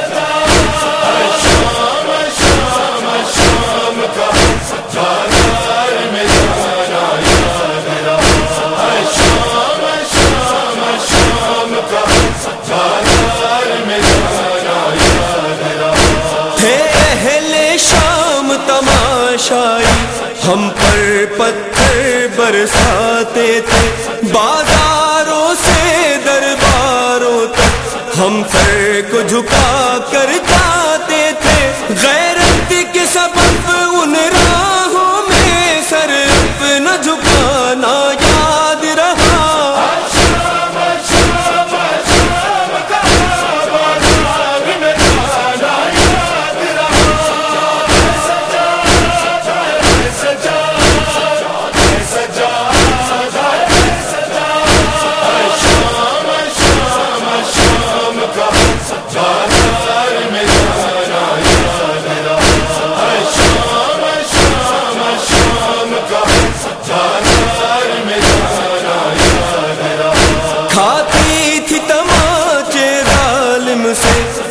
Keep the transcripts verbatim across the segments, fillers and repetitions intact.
ہم پر پتھر برساتے تھے، بازاروں سے درباروں تک ہم سر کو جھکا کر جاتے تھے، غیرت کے سبب ان راہوں میں سر اپنا جھکانا یاد رہا۔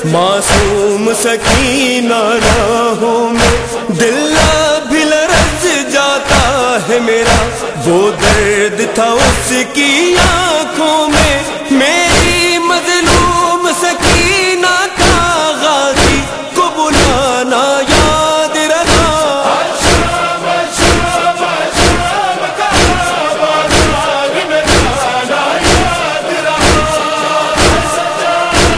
معصوم سکینہ راہوں میں دل بھی لرز جاتا ہے میرا، وہ درد تھا اس کی آنکھوں میں، میری مظلوم سکینہ کا غازی کو بلانا یاد رہا۔ شام شام شام کا بازار میں جانا یاد رہا، سجا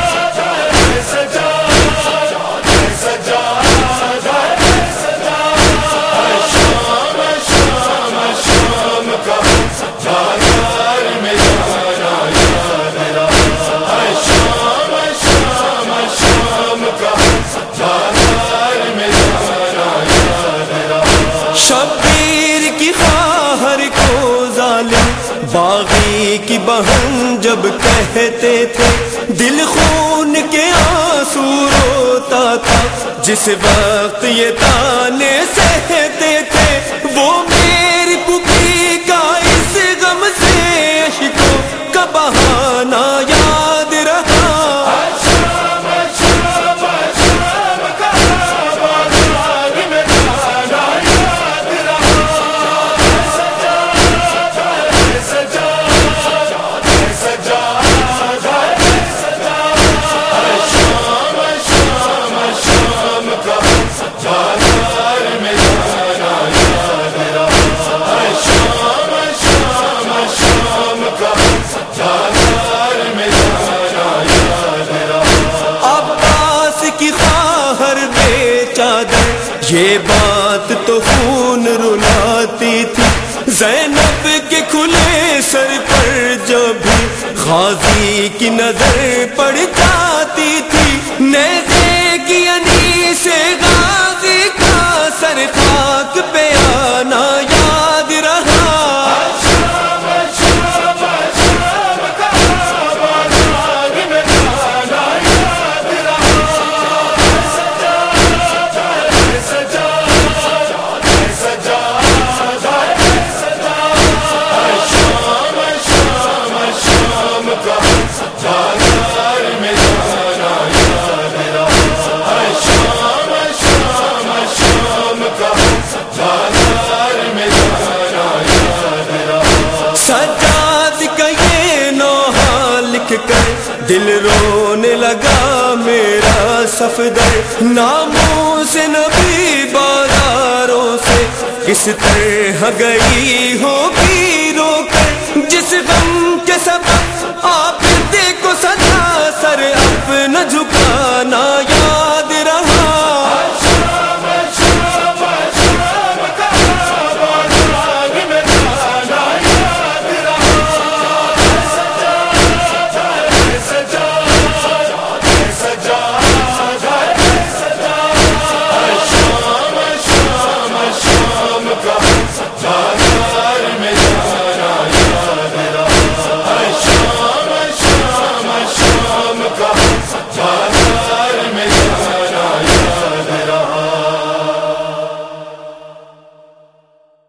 سجا سجا سجا، شام شام شام کا بازار میں جانا یاد رہا، شام شام شام کا بازار میں جانا یاد رہا۔ شبیر کی خواہر کو ظالم باغی کی بہن جب کہتے تھے، دل خون کے آنسو روتا تھا جس وقت یہ تانے سہتے تھے، وہ میری پھوپھی کا اس غم سے اشکوں کا بہانا یاد رہا۔ شام شام شام کا بازار میں جانا یاد رہا، سجا سجا سجا سجا، شام شام شام کا بازار میں جانا یاد رہا، شام شام شام کا بازار میں جانا یاد رہا۔ عباس کی خواہر بے چادر یہ بات تو خون رلاتی تھی، زینب کے کھلے سر پر جب بھی غازی کی نظر پڑ جاتی تھی، نیزے کی انی سے غازی کا سر خاک پہ آنا یاد رہا۔ شام شام شام کا بازار میں جانا یاد رہا، سجا سجا سجا سجا، شام شام شام کا بازار میں جانا یاد رہا، شام شام شام کا بازار میں جانا یاد رہا۔ سجاد کا یہ نوحہ لکھ کر دل رونے لگا میرا صفدر، ناموں سے نبی بازاروں سے کس طرح گئی ہوگی رو کر، جس غم کے سبب آپ دیکھو سدا سر اپنا جھکانا